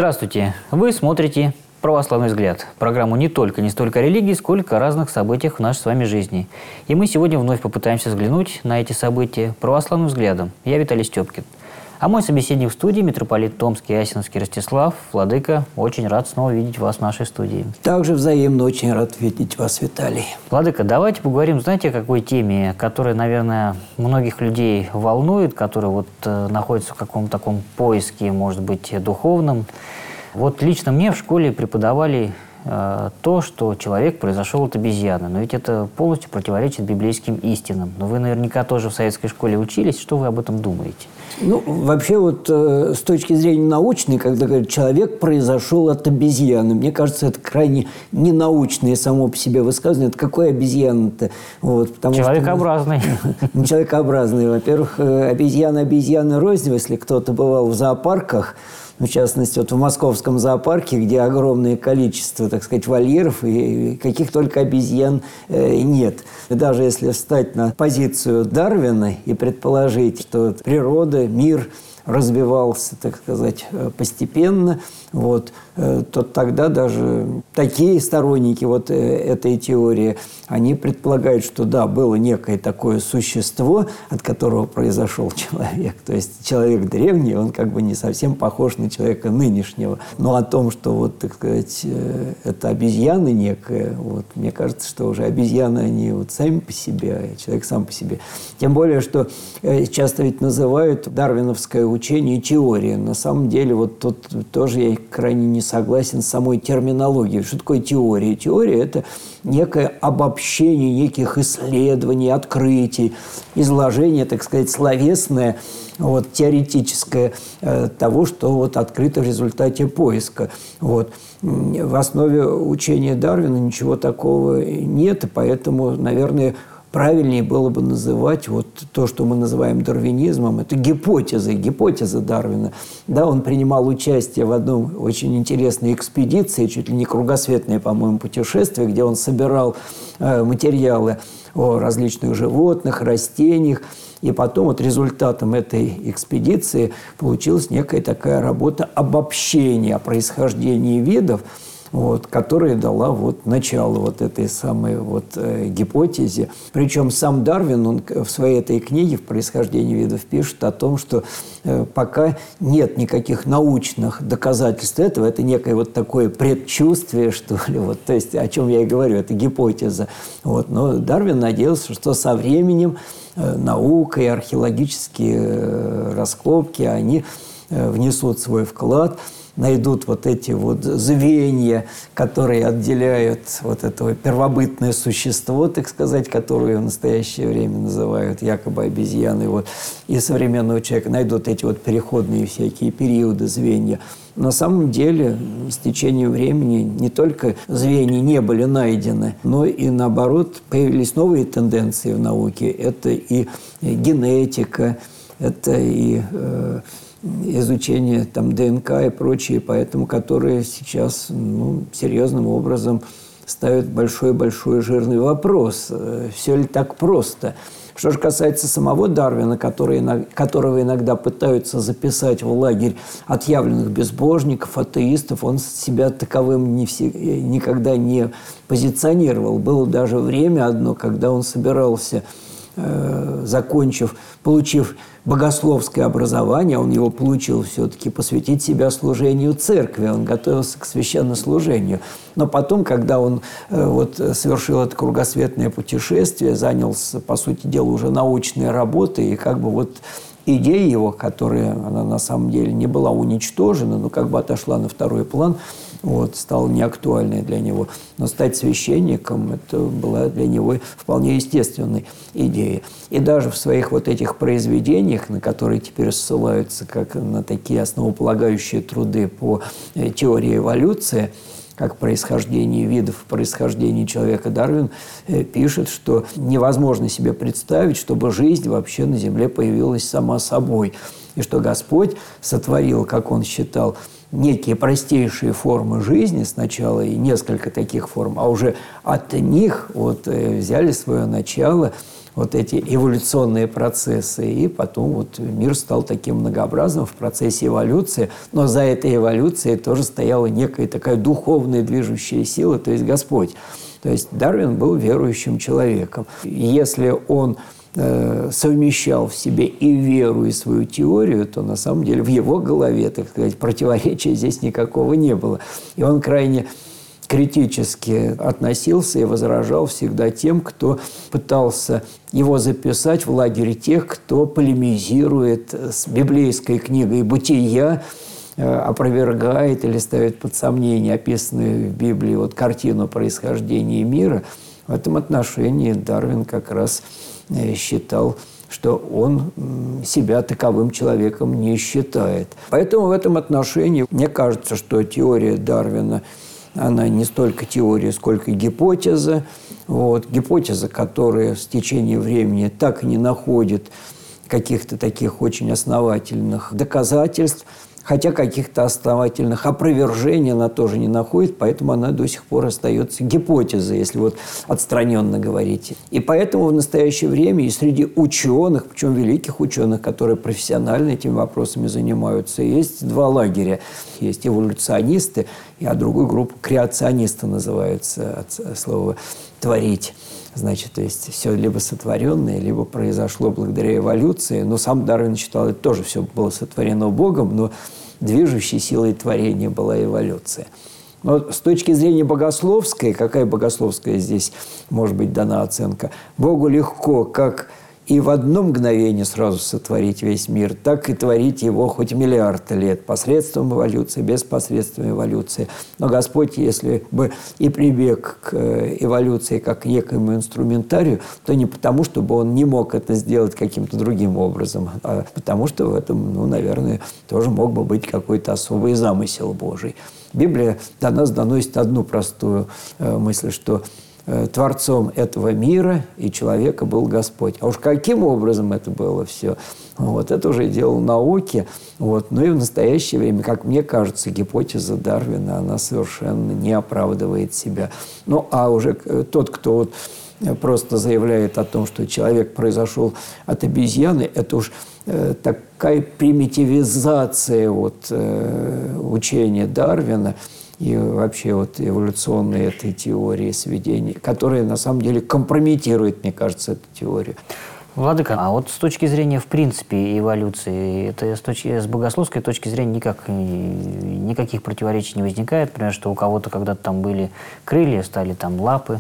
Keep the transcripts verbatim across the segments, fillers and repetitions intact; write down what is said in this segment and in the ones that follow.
Здравствуйте! Вы смотрите «Православный взгляд» – программу не только, не столько о религии, сколько о разных событиях в нашей с вами жизни. И мы сегодня вновь попытаемся взглянуть на эти события православным взглядом. Я Виталий Степкин. А мой собеседник в студии – митрополит Томский и Асиновский Ростислав. Владыка, очень рад снова видеть вас в нашей студии. Также взаимно очень рад видеть вас, Виталий. Владыка, давайте поговорим, знаете, о какой теме, которая, наверное, многих людей волнует, которые вот э, находятся в каком-то таком поиске, может быть, духовном. Вот лично мне в школе преподавали э, то, что человек произошел от обезьяны. Но ведь это полностью противоречит библейским истинам. Но вы наверняка тоже в советской школе учились. Что вы об этом думаете? Ну, вообще вот э, с точки зрения научной, когда говорят, человек произошел от обезьяны, мне кажется, это крайне ненаучное само по себе высказывание. Это какой обезьяна-то? Вот, человекообразный. Что, человекообразный. Во-первых, обезьяна обезьяны рознь. Если кто-то бывал в зоопарках, в частности, вот в московском зоопарке, где огромное количество, так сказать, вольеров, и каких только обезьян э, нет. И даже если встать на позицию Дарвина и предположить, что природа, мир развивался, так сказать, постепенно, вот, то тогда даже такие сторонники вот этой теории, они предполагают, что да, было некое такое существо, от которого произошел человек. То есть человек древний, он как бы не совсем похож на человека нынешнего. Но о том, что вот, так сказать, это обезьяна некая, вот, мне кажется, что уже обезьяны, они вот сами по себе, а человек сам по себе. Тем более, что часто ведь называют дарвиновское учение теорией. На самом деле, вот тут тоже я крайне не согласен с самой терминологией. Что такое теория? Теория – это некое обобщение неких исследований, открытий, изложение, так сказать, словесное, вот, теоретическое э, того, что вот открыто в результате поиска. Вот. В основе учения Дарвина ничего такого нет, и поэтому, наверное, правильнее было бы называть вот то, что мы называем дарвинизмом, это гипотезы, гипотеза Дарвина. Да, он принимал участие в одной очень интересной экспедиции, чуть ли не кругосветное, по-моему, путешествие, где он собирал э, материалы о различных животных, растениях. И потом вот результатом этой экспедиции получилась некая такая работа обобщения происхождения видов, вот, которая дала вот начало вот этой самой вот, э, гипотезе. Причем сам Дарвин, он в своей этой книге «В происхождении видов» пишет о том, что э, пока нет никаких научных доказательств этого, это некое вот такое предчувствие, что ли, вот, то есть о чем я и говорю, это гипотеза. Вот. Но Дарвин надеялся, что со временем э, наука и археологические э, раскопки, они э, внесут свой вклад, найдут вот эти вот звенья, которые отделяют вот это первобытное существо, так сказать, которое в настоящее время называют якобы обезьяной, вот, и современного человека, найдут эти вот переходные всякие периоды, звенья. На самом деле, с течением времени не только звенья не были найдены, но и, наоборот, появились новые тенденции в науке. Это и генетика, это и э, изучение там, ДНК и прочее, поэтому которые сейчас ну, серьезным образом ставят большой-большой жирный вопрос. Все ли так просто? Что же касается самого Дарвина, который, которого иногда пытаются записать в лагерь отъявленных безбожников, атеистов, он себя таковым не все, никогда не позиционировал. Было даже время одно, когда он собирался, э, закончив, получив богословское образование, он его получил все-таки, посвятить себя служению церкви, он готовился к священнослужению. Но потом, когда он э, вот, совершил это кругосветное путешествие, занялся, по сути дела, уже научной работой, и как бы вот идея его, которая она на самом деле не была уничтожена, но как бы отошла на второй план, вот, стала неактуальной для него. Но стать священником – это была для него вполне естественной идеей. И даже в своих вот этих произведениях, на которые теперь ссылаются как на такие основополагающие труды по теории эволюции, как происхождение видов, происхождение человека, Дарвин э, пишет, что невозможно себе представить, чтобы жизнь вообще на Земле появилась сама собой. И что Господь сотворил, как он считал, некие простейшие формы жизни сначала и несколько таких форм, а уже от них вот взяли свое начало вот эти эволюционные процессы, и потом вот мир стал таким многообразным в процессе эволюции, но за этой эволюцией тоже стояла некая такая духовная движущая сила, то есть Господь. То есть Дарвин был верующим человеком. Если он э, совмещал в себе и веру, и свою теорию, то на самом деле в его голове, так сказать, противоречия здесь никакого не было. И он крайне критически относился и возражал всегда тем, кто пытался его записать в лагерь тех, кто полемизирует с библейской книгой «Бытия», опровергает или ставит под сомнение описанную в Библии вот картину происхождения мира. В этом отношении Дарвин как раз считал, что он себя таковым человеком не считает. Поэтому в этом отношении мне кажется, что теория Дарвина – она не столько теория, сколько гипотеза. Вот. Гипотеза, которая с течением времени так и не находит каких-то таких очень основательных доказательств, хотя каких-то основательных опровержений она тоже не находит, поэтому она до сих пор остается гипотезой, если вот отстраненно говорить. И поэтому в настоящее время и среди ученых, причем великих ученых, которые профессионально этими вопросами занимаются, есть два лагеря. Есть эволюционисты, а другую группу креационисты называются от слова «творить». Значит, то есть все либо сотворенное, либо произошло благодаря эволюции. Но сам Дарвин считал, это тоже все было сотворено Богом, но движущей силой творения была эволюция. Но с точки зрения богословской, какая богословская здесь может быть дана оценка? Богу легко как и в одно мгновение сразу сотворить весь мир, так и творить его хоть миллиард лет, посредством эволюции, без посредством эволюции. Но Господь, если бы и прибег к эволюции как к некоему инструментарию, то не потому, чтобы он не мог это сделать каким-то другим образом, а потому что в этом, ну, наверное, тоже мог бы быть какой-то особый замысел Божий. Библия до нас доносит одну простую э, мысль, что Творцом этого мира и человека был Господь. А уж каким образом это было все, вот, это уже дело науки. Вот. Но и в настоящее время, как мне кажется, гипотеза Дарвина, она совершенно не оправдывает себя. Ну, а уже тот, кто вот просто заявляет о том, что человек произошел от обезьяны, это уж э, такая примитивизация вот, э, учения Дарвина, и вообще вот эволюционной этой теории сведения, которая на самом деле компрометирует, мне кажется, эту теорию. Владыка, а вот с точки зрения, в принципе, эволюции, это с, точки, с богословской точки зрения никак, никаких противоречий не возникает? Например, что у кого-то когда-то там были крылья, стали там лапы?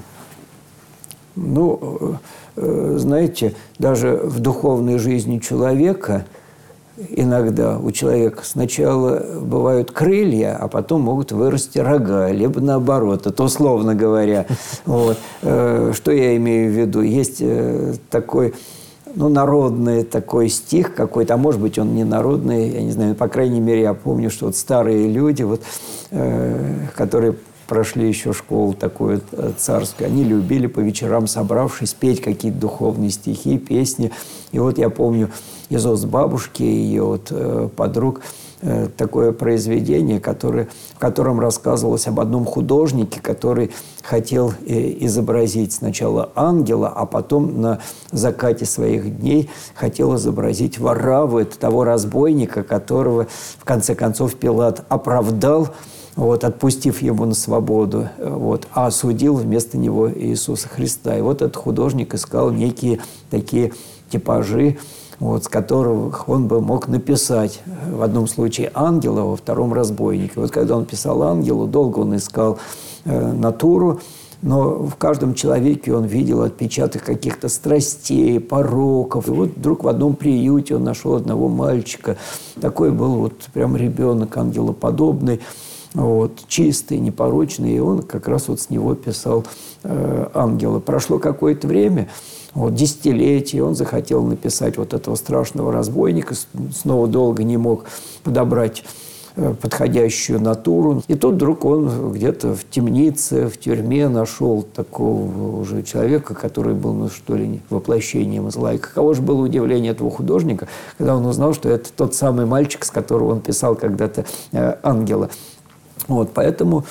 Ну, знаете, даже в духовной жизни человека иногда у человека сначала бывают крылья, а потом могут вырасти рога, либо наоборот, это условно говоря. Вот. Что я имею в виду? Есть такой, ну, народный такой стих какой-то, а может быть, он не народный, я не знаю, по крайней мере, я помню, что вот старые люди, вот, которые прошли еще школу такую царскую, они любили по вечерам, собравшись, петь какие-то духовные стихи, песни. И вот я помню из уст бабушки и ее вот, э, подруг э, такое произведение, которое, в котором рассказывалось об одном художнике, который хотел э, изобразить сначала ангела, а потом на закате своих дней хотел изобразить Варавву, это того разбойника, которого в конце концов Пилат оправдал, вот, отпустив ему на свободу, вот, а осудил вместо него Иисуса Христа. И вот этот художник искал некие такие типажи, вот, с которых он бы мог написать в одном случае ангела, во втором разбойника. Вот когда он писал ангелу, долго он искал э, натуру, но в каждом человеке он видел отпечаток каких-то страстей, пороков. И вот вдруг в одном приюте он нашел одного мальчика. Такой был вот прям ребенок ангелоподобный, вот, чистый, непорочный. И он как раз вот с него писал э, ангела. Прошло какое-то время, вот, десятилетия, он захотел написать вот этого страшного разбойника, снова долго не мог подобрать подходящую натуру. И тут вдруг он где-то в темнице, в тюрьме нашел такого уже человека, который был, ну, что ли, воплощением зла. И каково же было удивление этого художника, когда он узнал, что это тот самый мальчик, с которого он писал когда-то э, «Ангела». Вот, поэтому,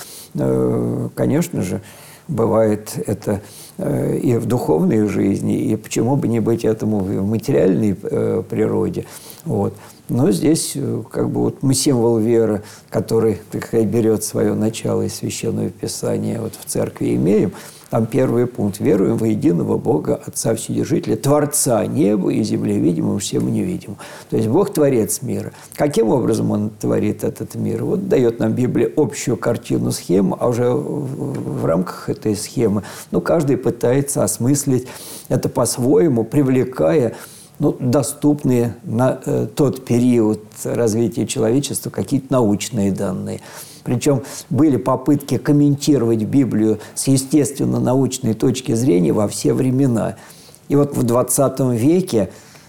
э, конечно же, бывает это э, и в духовной жизни, и почему бы не быть этому в материальной э, природе. Вот. Но здесь э, как бы вот мы символ веры, который, так сказать, берет свое начало из Священного Писания, вот в церкви имеем. Там первый пункт. Веруем во единого Бога, Отца Вседержителя, Творца неба и земли, видимого всем и невидимому. То есть Бог – Творец мира. Каким образом Он творит этот мир? Вот дает нам Библия общую картину, схему, а уже в, в рамках этой схемы, ну, каждый пытается осмыслить это по-своему, привлекая, ну, доступные на э, тот период развития человечества какие-то научные данные. Причем были попытки комментировать Библию с естественно-научной точки зрения во все времена. И вот в двадцатом веке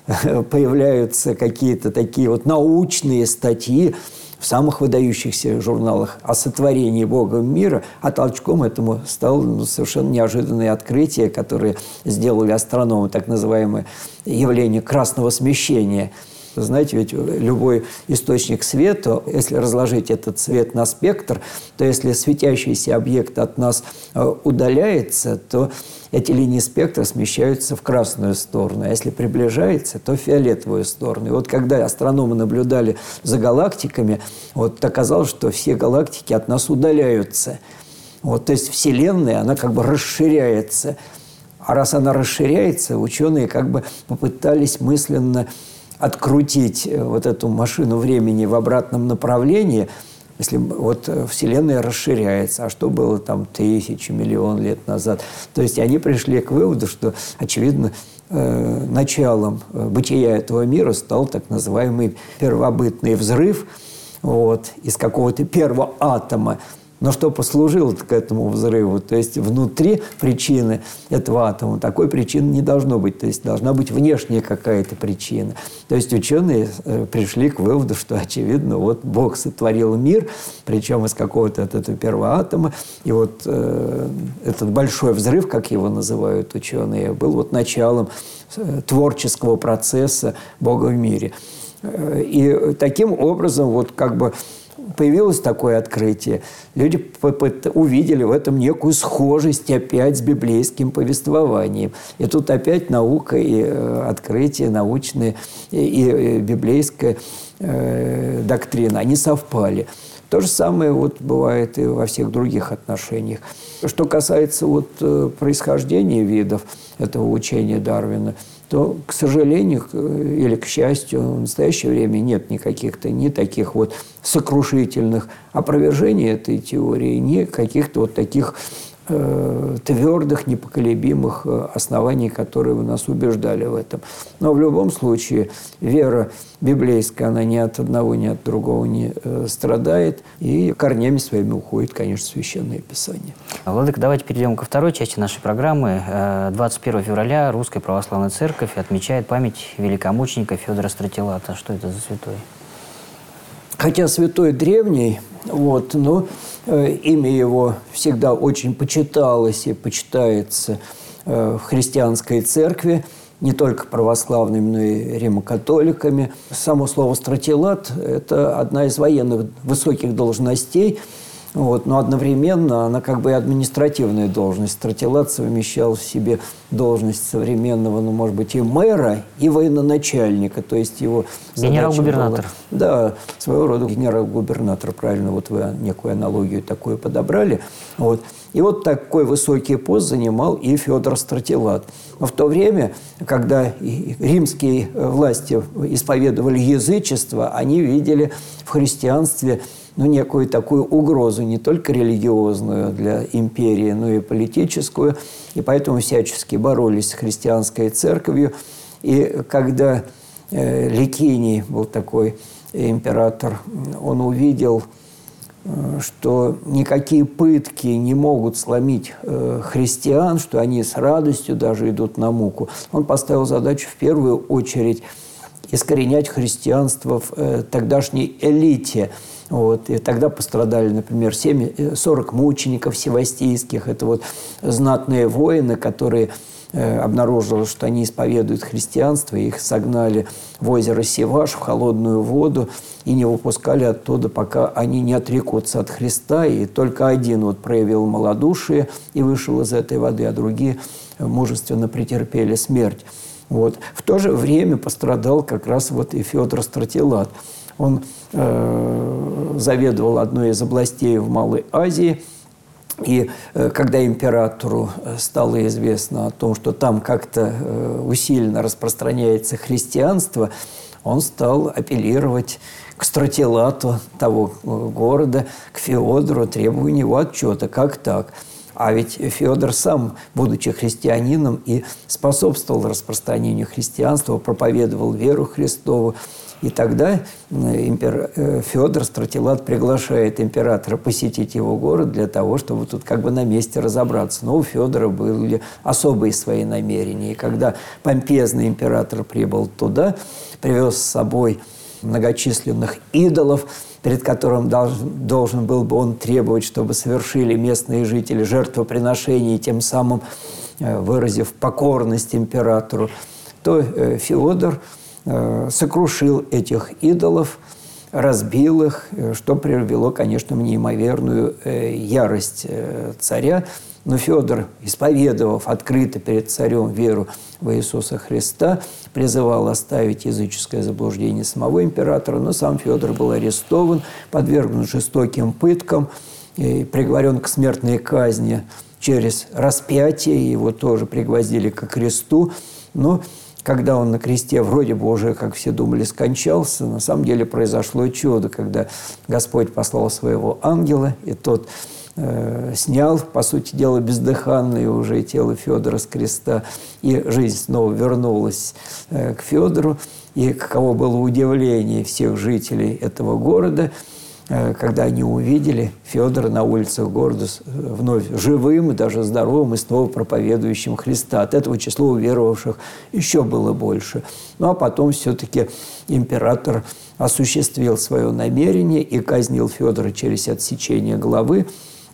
появляются какие-то такие вот научные статьи в самых выдающихся журналах о сотворении Богом мира, а толчком этому стало, ну, совершенно неожиданное открытие, которое сделали астрономы, так называемое явление красного смещения. Знаете, ведь любой источник света, если разложить этот свет на спектр, то если светящийся объект от нас удаляется, то эти линии спектра смещаются в красную сторону, а если приближается, то в фиолетовую сторону. И вот когда астрономы наблюдали за галактиками, вот оказалось, что все галактики от нас удаляются. Вот, то есть Вселенная, она как бы расширяется. А раз она расширяется, ученые как бы попытались мысленно открутить вот эту машину времени в обратном направлении, если вот Вселенная расширяется, а что было там тысячи, миллион лет назад. То есть они пришли к выводу, что, очевидно, э, началом бытия этого мира стал так называемый первобытный взрыв, вот, из какого-то первого атома. Но что послужило к этому взрыву? То есть внутри причины этого атома такой причины не должно быть. То есть должна быть внешняя какая-то причина. То есть ученые пришли к выводу, что, очевидно, вот Бог сотворил мир, причем из какого-то от этого первого атома. И вот э, этот большой взрыв, как его называют ученые, был вот началом творческого процесса Бога в мире. И таким образом вот как бы появилось такое открытие. Люди увидели в этом некую схожесть опять с библейским повествованием. И тут опять наука и открытие научное, и библейская доктрина, они совпали. То же самое вот бывает и во всех других отношениях. Что касается вот происхождения видов этого учения Дарвина, то, к сожалению или к счастью, в настоящее время нет никаких-то ни таких вот сокрушительных опровержений этой теории, ни каких-то вот таких э, твердых, непоколебимых оснований, которые бы нас убеждали в этом. Но в любом случае вера библейская, она ни от одного, ни от другого не э, страдает, и корнями своими уходит, конечно, Священное Писание. Владыка, давайте перейдем ко второй части нашей программы. двадцать первого февраля Русская Православная Церковь отмечает память великомученика Федора Стратилата. Что это за святой? Хотя святой древний, вот, но э, имя его всегда очень почиталось и почитается э, в христианской церкви, не только православными, но и римокатоликами. Само слово «стратилат» – это одна из военных высоких должностей, вот, но одновременно она как бы и административная должность. Стратилат совмещал в себе должность современного, ну, может быть, и мэра, и военачальника, то есть его генерал-губернатор. Да, своего рода генерал-губернатор, правильно, вот вы некую аналогию такую подобрали. Вот. И вот такой высокий пост занимал и Федор Стратилат. Но в то время, когда римские власти исповедовали язычество, они видели в христианстве ну, некую такую угрозу, не только религиозную для империи, но и политическую. И поэтому всячески боролись с христианской церковью. И когда э, Ликиний был такой император, он увидел, э, что никакие пытки не могут сломить э, христиан, что они с радостью даже идут на муку, он поставил задачу в первую очередь искоренять христианство в э, тогдашней элите. Вот. И тогда пострадали, например, семь, сорок мучеников севастийских. Это вот знатные воины, которые э, обнаружилось, что они исповедуют христианство. Их согнали в озеро Севаш, в холодную воду, и не выпускали оттуда, пока они не отрекутся от Христа. И только один вот проявил малодушие и вышел из этой воды, а другие мужественно претерпели смерть. Вот. В то же время пострадал как раз вот и Феодор Стратилат. Он э, заведовал одной из областей в Малой Азии. И э, когда императору стало известно о том, что там как-то э, усиленно распространяется христианство, он стал апеллировать к Стратилату того города, к Феодору, требуя у него отчета. Как так? А ведь Феодор сам, будучи христианином, и способствовал распространению христианства, проповедовал веру Христову. И тогда импер... Феодор Стратилат приглашает императора посетить его город для того, чтобы тут как бы на месте разобраться. Но у Феодора были особые свои намерения. И когда помпезный император прибыл туда, привез с собой многочисленных идолов, перед которым должен, должен был бы он требовать, чтобы совершили местные жители жертвоприношение, тем самым выразив покорность императору, то Феодор сокрушил этих идолов, разбил их, что привело, конечно, в неимоверную ярость царя. Но Феодор, исповедовав открыто перед царем веру в Иисуса Христа, призывал оставить языческое заблуждение самого императора, но сам Феодор был арестован, подвергнут жестоким пыткам, и приговорен к смертной казни через распятие, его тоже пригвоздили ко кресту. Но когда он на кресте вроде бы уже, как все думали, скончался, на самом деле произошло чудо, когда Господь послал своего ангела, и тот э, снял, по сути дела, бездыханное уже тело Феодора с креста, и жизнь снова вернулась э, к Феодору. И каково было удивление всех жителей этого города, когда они увидели Феодора на улицах города вновь живым и даже здоровым и снова проповедующим Христа. От этого число уверовавших еще было больше. Ну а потом все-таки император осуществил свое намерение и казнил Феодора через отсечение головы.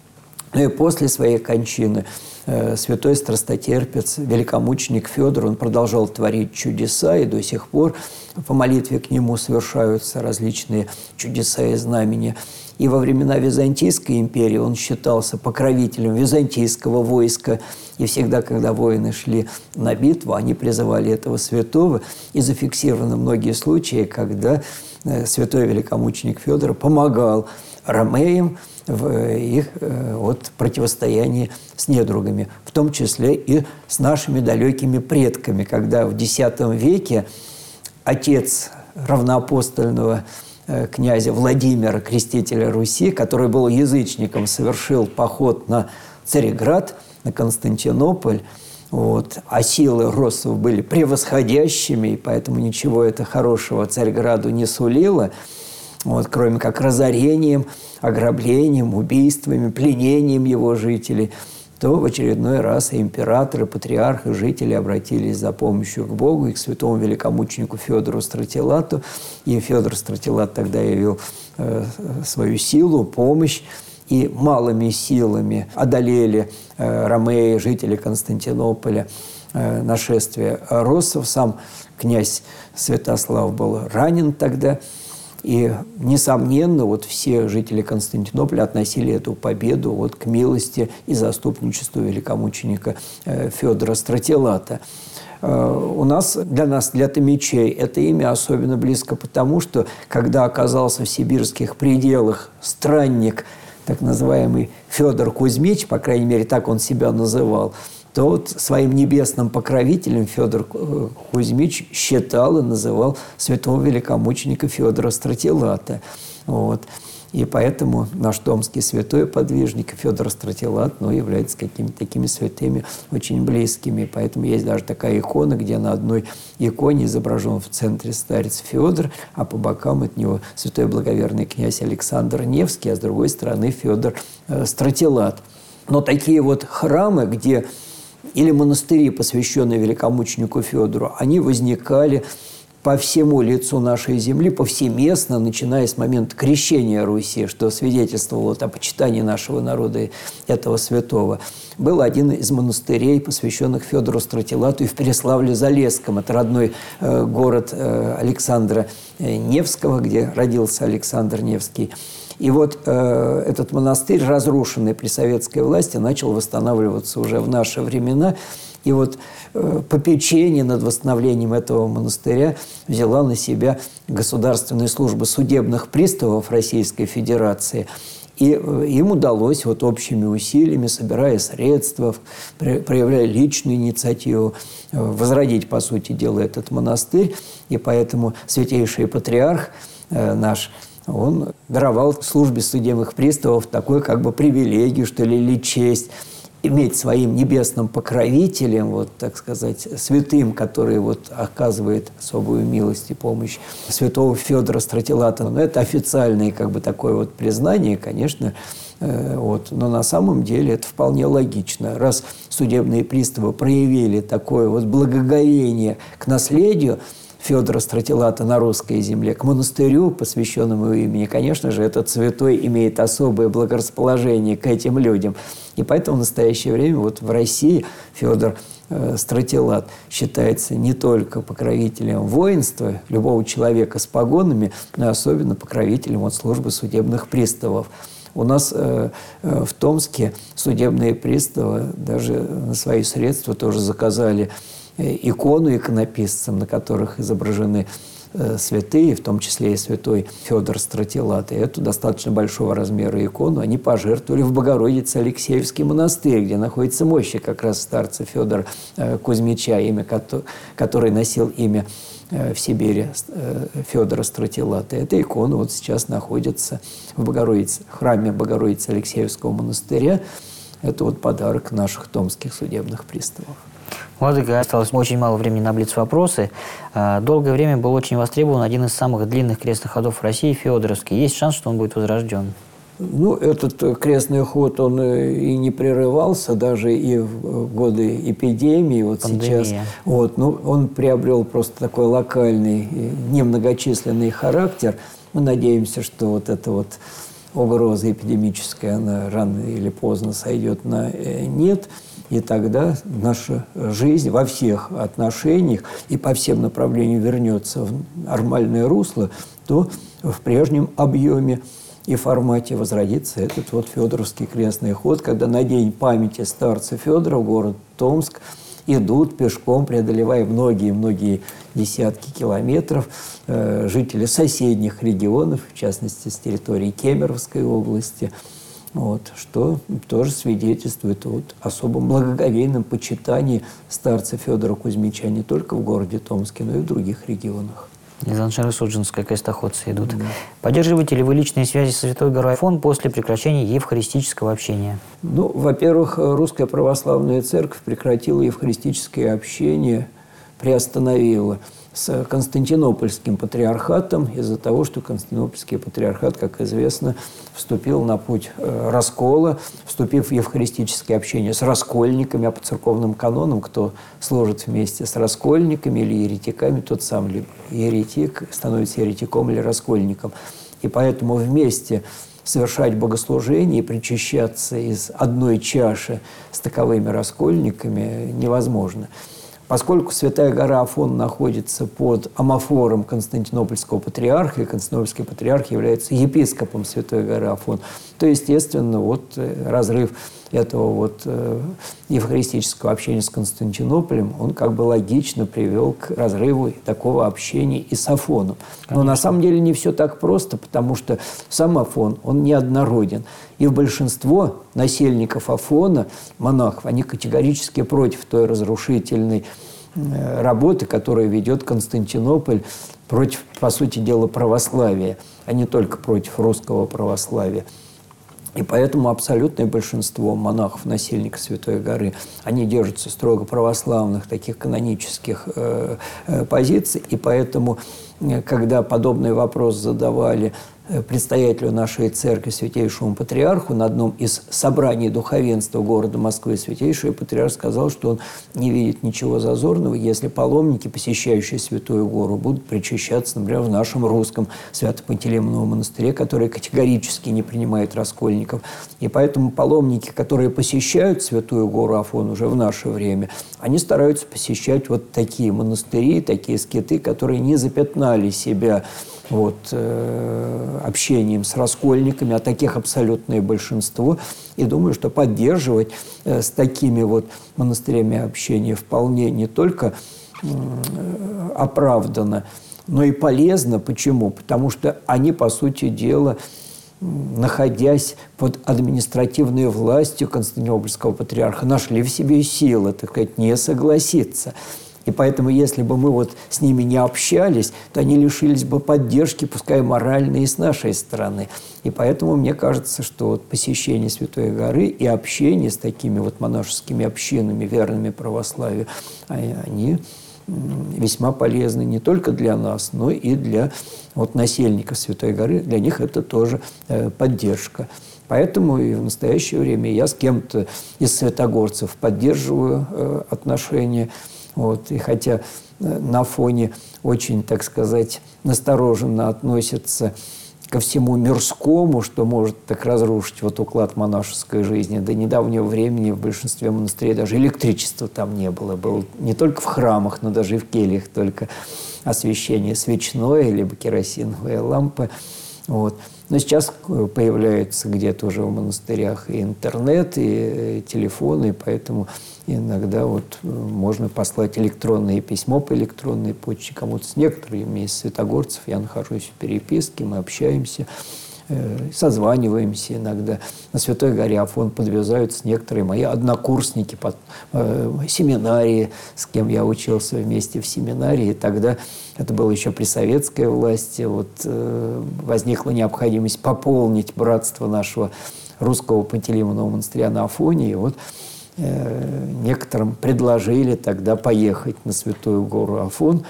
И после своей кончины святой страстотерпец, великомученик Феодор, он продолжал творить чудеса, и до сих пор по молитве к нему совершаются различные чудеса и знамения. И во времена Византийской империи он считался покровителем византийского войска. И всегда, когда воины шли на битву, они призывали этого святого. И зафиксированы многие случаи, когда святой великомученик Феодор помогал ромеям в их вот, противостоянии с недругами, в том числе и с нашими далекими предками, когда в десятом веке отец равноапостольного князя Владимира, крестителя Руси, который был язычником, совершил поход на Цареград, на Константинополь, вот, а силы россов были превосходящими, и поэтому ничего это хорошего Царьграду не сулило, вот, кроме как разорением, ограблением, убийствами, пленением его жителей, то в очередной раз и императоры, патриархи, жители обратились за помощью к Богу и к святому великомученику Феодору Стратилату. И Феодор Стратилат тогда явил э, свою силу, помощь, и малыми силами одолели э, ромеи, жители Константинополя, э, нашествие россов. Сам князь Святослав был ранен тогда. И, несомненно, вот все жители Константинополя относили эту победу вот к милости и заступничеству великомученика э, Феодора Стратилата. Э, у нас, для нас, для томичей, это имя особенно близко потому, что, когда оказался в сибирских пределах странник, так называемый Федор Кузьмич, по крайней мере, так он себя называл, то вот своим небесным покровителем Федор Кузьмич считал и называл святого великомученика Феодора Стратилата. Вот. И поэтому наш томский святой подвижник Феодор Стратилат, ну, является какими-то такими святыми очень близкими. Поэтому есть даже такая икона, где на одной иконе изображен в центре старец Феодор, а по бокам от него святой благоверный князь Александр Невский, а с другой стороны Феодор э, Стратилат. Но такие вот храмы, где или монастыри, посвященные великомученику Феодору, они возникали по всему лицу нашей земли, повсеместно, начиная с момента крещения Руси, что свидетельствовало о почитании нашего народа этого святого, был один из монастырей, посвященных Федору Стратилату, и в Переславле-Залесском. Это родной э, город э, Александра Невского, где родился Александр Невский. И вот э, этот монастырь, разрушенный при советской власти, начал восстанавливаться уже в наши времена. И вот э, попечение над восстановлением этого монастыря взяла на себя Государственная служба судебных приставов Российской Федерации. И э, им удалось вот общими усилиями, собирая средства, при, проявляя личную инициативу, э, возродить, по сути дела, этот монастырь. И поэтому святейший патриарх э, наш, он даровал службе судебных приставов такой как бы привилегию, что ли, или честь, иметь своим небесным покровителем, вот, так сказать, святым, который вот оказывает особую милость и помощь, святого Федора Стратилата. Но это официальное как бы такое вот признание, конечно, э, вот. Но на самом деле это вполне логично. Раз судебные приставы проявили такое вот благоговение к наследию Федора Стратилата на русской земле, к монастырю, посвященному его имени, конечно же, этот святой имеет особое благорасположение к этим людям. И поэтому в настоящее время вот в России Федор э, Стратилат считается не только покровителем воинства, любого человека с погонами, но и особенно покровителем вот, службы судебных приставов. У нас э, э, в Томске судебные приставы даже на свои средства тоже заказали икону иконописцам, на которых изображены э, святые, в том числе и святой Федор Стратилат. И эту достаточно большого размера икону они пожертвовали в Богородице-Алексеевский монастырь, где находится мощи как раз старца Федора э, Кузьмича, имя, который, который носил имя э, в Сибири э, Федора Стратилата. И эта икона вот сейчас находится в Богородице, в храме Богородицы-Алексеевского монастыря. Это вот подарок наших томских судебных приставов. Владыка, осталось очень мало времени на блиц-вопросы. Долгое время был очень востребован один из самых длинных крестных ходов в России – Федоровский. Есть шанс, что он будет возрожден? Ну, этот крестный ход, он и не прерывался, даже и в годы эпидемии. Вот Пандемия. сейчас, вот, ну, он приобрел просто такой локальный, немногочисленный характер. Мы надеемся, что вот эта вот угроза эпидемическая, она рано или поздно сойдет на нет. И тогда наша жизнь во всех отношениях и по всем направлениям вернется в нормальное русло, то в прежнем объеме и формате возродится этот вот Федоровский крестный ход, когда на день памяти старца Федора в город Томск идут пешком, преодолевая многие-многие десятки километров, э, жители соседних регионов, в частности, с территории Кемеровской области, вот, что тоже свидетельствует о вот, особом благоговейном почитании старца Федора Кузьмича не только в городе Томске, но и в других регионах. Из Аншары-Судженска крестоходцы идут. Да. Поддерживаете ли вы личные связи со Святой горой Афон после прекращения евхаристического общения? Ну, во-первых, Русская Православная Церковь прекратила евхаристическое общение, приостановила с Константинопольским патриархатом из-за того, что Константинопольский патриархат, как известно, вступил на путь раскола, вступив в евхаристическое общение с раскольниками, а по церковным канонам, кто служит вместе с раскольниками или еретиками, тот сам либо еретик становится еретиком или раскольником. И поэтому вместе совершать богослужение и причащаться из одной чаши с таковыми раскольниками невозможно. Поскольку Святая гора Афон находится под омофором Константинопольского патриарха, и Константинопольский патриарх является епископом Святой горы Афон, то, естественно, вот разрыв этого вот э, евхаристического общения с Константинополем, он как бы логично привел к разрыву такого общения и с Афоном. Конечно. Но на самом деле не все так просто, потому что сам Афон, он неоднороден. И большинство насельников Афона, монахов, они категорически против той разрушительной э, работы, которую ведет Константинополь против, по сути дела, православия, а не только против русского православия. И поэтому абсолютное большинство монахов, насельников Святой горы, они держатся строго православных, таких канонических э, э, позиций. И поэтому, э, когда подобный вопрос задавали предстоятелю нашей церкви, святейшему патриарху, на одном из собраний духовенства города Москвы святейший патриарх сказал, что он не видит ничего зазорного, если паломники, посещающие Святую Гору, будут причащаться, например, в нашем русском Свято-Пантелеймоновом монастыре, который категорически не принимает раскольников. И поэтому паломники, которые посещают Святую Гору Афон уже в наше время, они стараются посещать вот такие монастыри, такие скиты, которые не запятнали себя вот, э, общением с раскольниками, а таких абсолютное большинство. И думаю, что поддерживать э, с такими вот монастырями общение вполне не только э, оправдано, но и полезно. Почему? Потому что они, по сути дела, находясь под административной властью Константинопольского патриарха, нашли в себе силы, так сказать, не согласиться. И поэтому, если бы мы вот с ними не общались, то они лишились бы поддержки, пускай моральной, и с нашей стороны. И поэтому мне кажется, что вот посещение Святой горы и общение с такими вот монашескими общинами, верными православию, они весьма полезны не только для нас, но и для вот, насельников Святой горы. Для них это тоже э, поддержка. Поэтому и в настоящее время я с кем-то из святогорцев поддерживаю э, отношения. Вот. И хотя на фоне очень, так сказать, настороженно относятся ко всему мирскому, что может так разрушить вот уклад монашеской жизни. До недавнего времени в большинстве монастырей даже электричества там не было. Было не только в храмах, но даже и в кельях только освещение свечное, либо керосиновые лампы. Вот. Но сейчас появляется где-то уже в монастырях и интернет, и телефоны, и поэтому иногда вот можно послать электронное письмо по электронной почте кому-то. С некоторыми из святогорцев я нахожусь в переписке, мы общаемся, созваниваемся иногда. На Святой горе Афон подвязаются некоторые мои однокурсники по э, семинарии, с кем я учился вместе в семинарии. И тогда, это было еще при советской власти, вот, э, возникла необходимость пополнить братство нашего русского Пантелеймонового монастыря на Афоне. И вот э, некоторым предложили тогда поехать на Святую гору Афон.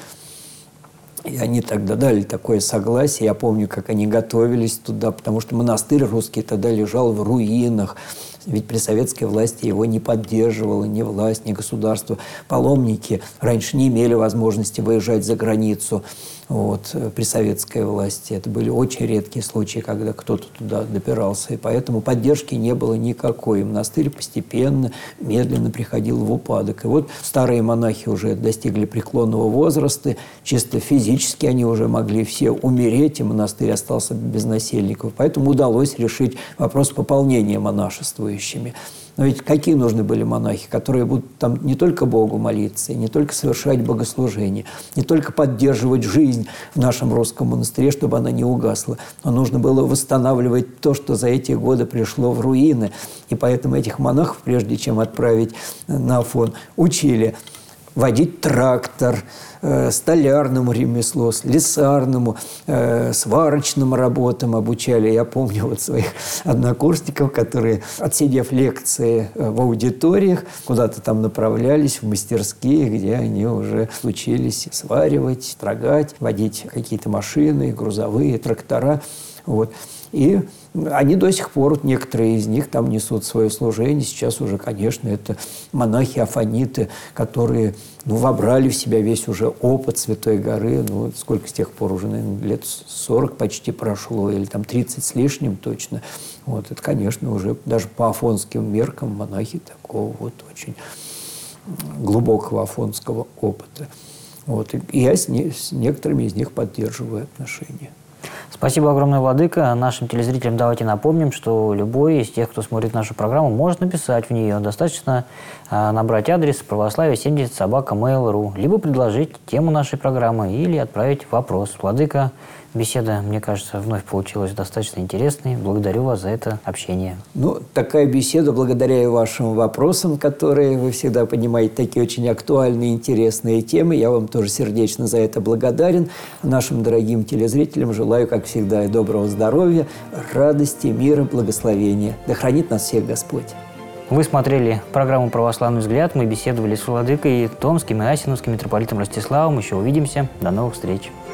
И они тогда дали такое согласие. Я помню, как они готовились туда, потому что монастырь русский тогда лежал в руинах. Ведь при советской власти его не поддерживала ни власть, ни государство. Паломники раньше не имели возможности выезжать за границу вот, при советской власти. Это были очень редкие случаи, когда кто-то туда добирался. И поэтому поддержки не было никакой. И монастырь постепенно, медленно приходил в упадок. И вот старые монахи уже достигли преклонного возраста. Чисто физически они уже могли все умереть, и монастырь остался без насельников. Поэтому удалось решить вопрос пополнения монашествующими. Но ведь какие нужны были монахи, которые будут там не только Богу молиться, не только совершать богослужение, не только поддерживать жизнь в нашем русском монастыре, чтобы она не угасла, но нужно было восстанавливать то, что за эти годы пришло в руины. И поэтому этих монахов, прежде чем отправить на Афон, учили водить трактор, э, столярному ремеслу, слесарному, э, сварочным работам обучали. Я помню вот своих однокурсников, которые, отсидев лекции в аудиториях, куда-то там направлялись в мастерские, где они уже учились сваривать, строгать, водить какие-то машины, грузовые, трактора. Вот. И они до сих пор, некоторые из них там несут свое служение. Сейчас уже, конечно, это монахи-афониты, которые ну, вобрали в себя весь уже опыт Святой горы. Ну, сколько с тех пор уже, наверное, лет сорок почти прошло, или там тридцать с лишним точно. Вот, это, конечно, уже даже по афонским меркам монахи такого вот очень глубокого афонского опыта. Вот, и я с, не, с некоторыми из них поддерживаю отношения. Спасибо огромное, владыка. Нашим телезрителям давайте напомним, что любой из тех, кто смотрит нашу программу, может написать в нее. Достаточно э, набрать адрес православие семьдесят собака mail точка ру, либо предложить тему нашей программы или отправить вопрос. Владыка, беседа, мне кажется, вновь получилась достаточно интересной. Благодарю вас за это общение. Ну, такая беседа, благодаря и вашим вопросам, которые вы всегда поднимаете, такие очень актуальные, интересные темы. Я вам тоже сердечно за это благодарен. Нашим дорогим телезрителям желаю, как всегда, и доброго здоровья, радости, мира, благословения. Да хранит нас всех Господь. Вы смотрели программу «Православный взгляд». Мы беседовали с владыкой Томским и Асиновским митрополитом Ростиславом. Еще увидимся. До новых встреч.